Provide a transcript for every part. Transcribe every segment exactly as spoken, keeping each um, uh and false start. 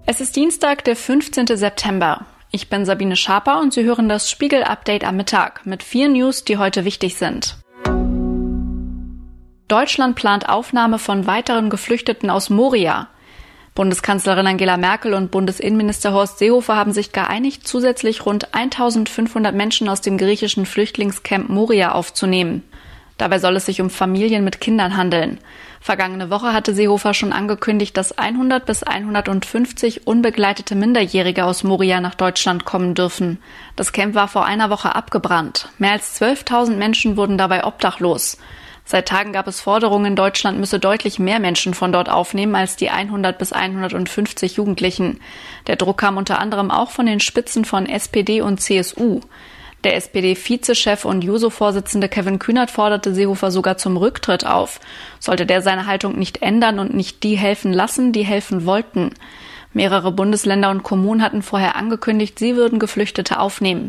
Es ist Dienstag, der fünfzehnten September. Ich bin Sabine Schaper und Sie hören das Spiegel-Update am Mittag mit vier News, die heute wichtig sind. Deutschland plant Aufnahme von weiteren Geflüchteten aus Moria. Bundeskanzlerin Angela Merkel und Bundesinnenminister Horst Seehofer haben sich geeinigt, zusätzlich rund eintausendfünfhundert Menschen aus dem griechischen Flüchtlingscamp Moria aufzunehmen. Dabei soll es sich um Familien mit Kindern handeln. Vergangene Woche hatte Seehofer schon angekündigt, dass hundert bis hundertfünfzig unbegleitete Minderjährige aus Moria nach Deutschland kommen dürfen. Das Camp war vor einer Woche abgebrannt. Mehr als zwölftausend Menschen wurden dabei obdachlos. Seit Tagen gab es Forderungen, Deutschland müsse deutlich mehr Menschen von dort aufnehmen als die hundert bis hundertfünfzig Jugendlichen. Der Druck kam unter anderem auch von den Spitzen von S P D und C S U. Der S P D-Vizechef und Juso-Vorsitzende Kevin Kühnert forderte Seehofer sogar zum Rücktritt auf. Sollte der seine Haltung nicht ändern und nicht die helfen lassen, die helfen wollten. Mehrere Bundesländer und Kommunen hatten vorher angekündigt, sie würden Geflüchtete aufnehmen.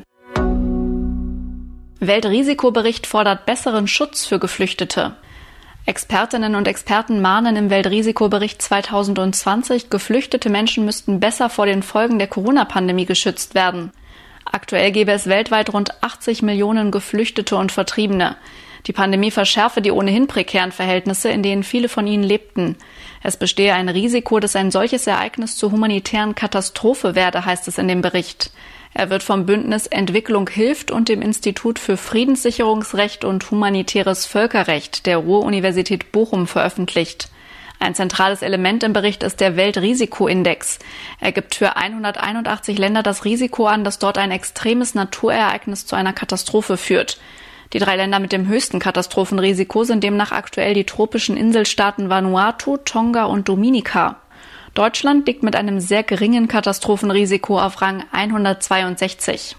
Weltrisikobericht fordert besseren Schutz für Geflüchtete. Expertinnen und Experten mahnen im Weltrisikobericht zweitausendzwanzig, geflüchtete Menschen müssten besser vor den Folgen der Corona-Pandemie geschützt werden. Aktuell gäbe es weltweit rund achtzig Millionen Geflüchtete und Vertriebene. Die Pandemie verschärfe die ohnehin prekären Verhältnisse, in denen viele von ihnen lebten. Es bestehe ein Risiko, dass ein solches Ereignis zur humanitären Katastrophe werde, heißt es in dem Bericht. Er wird vom Bündnis Entwicklung hilft und dem Institut für Friedenssicherungsrecht und humanitäres Völkerrecht der Ruhr-Universität Bochum veröffentlicht. Ein zentrales Element im Bericht ist der Weltrisikoindex. Er gibt für hunderteinundachtzig Länder das Risiko an, dass dort ein extremes Naturereignis zu einer Katastrophe führt. Die drei Länder mit dem höchsten Katastrophenrisiko sind demnach aktuell die tropischen Inselstaaten Vanuatu, Tonga und Dominica. Deutschland liegt mit einem sehr geringen Katastrophenrisiko auf Rang hundertzweiundsechzig.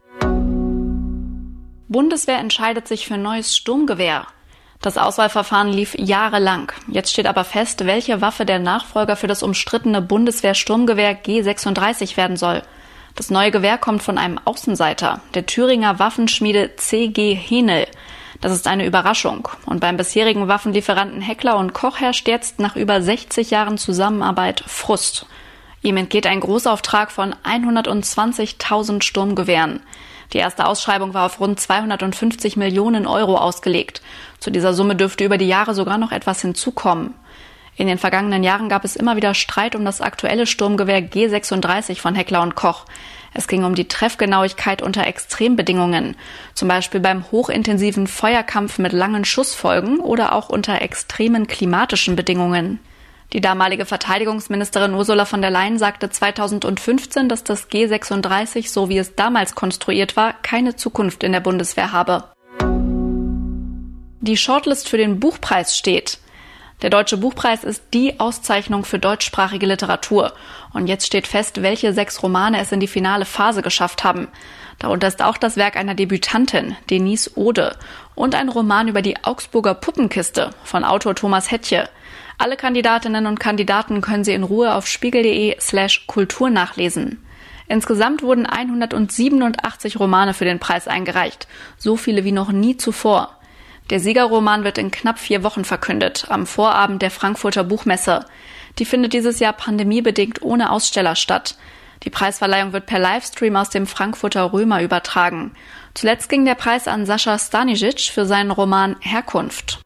Bundeswehr entscheidet sich für neues Sturmgewehr. Das Auswahlverfahren lief jahrelang. Jetzt steht aber fest, welche Waffe der Nachfolger für das umstrittene Bundeswehr-Sturmgewehr G sechsunddreißig werden soll. Das neue Gewehr kommt von einem Außenseiter, der Thüringer Waffenschmiede C G Henel. Das ist eine Überraschung. Und beim bisherigen Waffenlieferanten Heckler und Koch herrscht jetzt nach über sechzig Jahren Zusammenarbeit Frust. Ihm entgeht ein Großauftrag von hundertzwanzigtausend Sturmgewehren. Die erste Ausschreibung war auf rund zweihundertfünfzig Millionen Euro ausgelegt. Zu dieser Summe dürfte über die Jahre sogar noch etwas hinzukommen. In den vergangenen Jahren gab es immer wieder Streit um das aktuelle Sturmgewehr G sechsunddreißig von Heckler und Koch. Es ging um die Treffgenauigkeit unter Extrembedingungen, zum Beispiel beim hochintensiven Feuerkampf mit langen Schussfolgen oder auch unter extremen klimatischen Bedingungen. Die damalige Verteidigungsministerin Ursula von der Leyen sagte zweitausendfünfzehn, dass das G sechsunddreißig, so wie es damals konstruiert war, keine Zukunft in der Bundeswehr habe. Die Shortlist für den Buchpreis steht. Der Deutsche Buchpreis ist die Auszeichnung für deutschsprachige Literatur. Und jetzt steht fest, welche sechs Romane es in die finale Phase geschafft haben. Darunter ist auch das Werk einer Debütantin, Denise Ode, und ein Roman über die Augsburger Puppenkiste von Autor Thomas Hettche. Alle Kandidatinnen und Kandidaten können Sie in Ruhe auf spiegel.de slash Kultur nachlesen. Insgesamt wurden hundertsiebenundachtzig Romane für den Preis eingereicht, so viele wie noch nie zuvor. Der Siegerroman wird in knapp vier Wochen verkündet, am Vorabend der Frankfurter Buchmesse. Die findet dieses Jahr pandemiebedingt ohne Aussteller statt. Die Preisverleihung wird per Livestream aus dem Frankfurter Römer übertragen. Zuletzt ging der Preis an Sascha Stanisic für seinen Roman Herkunft.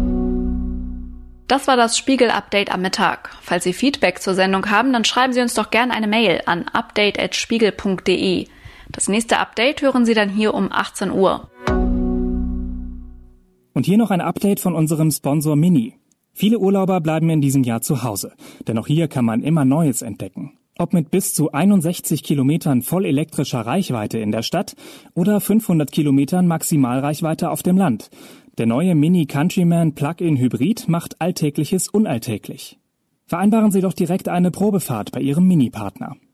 Das war das Spiegel-Update am Mittag. Falls Sie Feedback zur Sendung haben, dann schreiben Sie uns doch gerne eine Mail an update at spiegel punkt de. Das nächste Update hören Sie dann hier um achtzehn Uhr. Und hier noch ein Update von unserem Sponsor Mini. Viele Urlauber bleiben in diesem Jahr zu Hause, denn auch hier kann man immer Neues entdecken. Ob mit bis zu einundsechzig Kilometern vollelektrischer Reichweite in der Stadt oder fünfhundert Kilometern Maximalreichweite auf dem Land. Der neue Mini Countryman Plug-in Hybrid macht Alltägliches unalltäglich. Vereinbaren Sie doch direkt eine Probefahrt bei Ihrem Mini-Partner.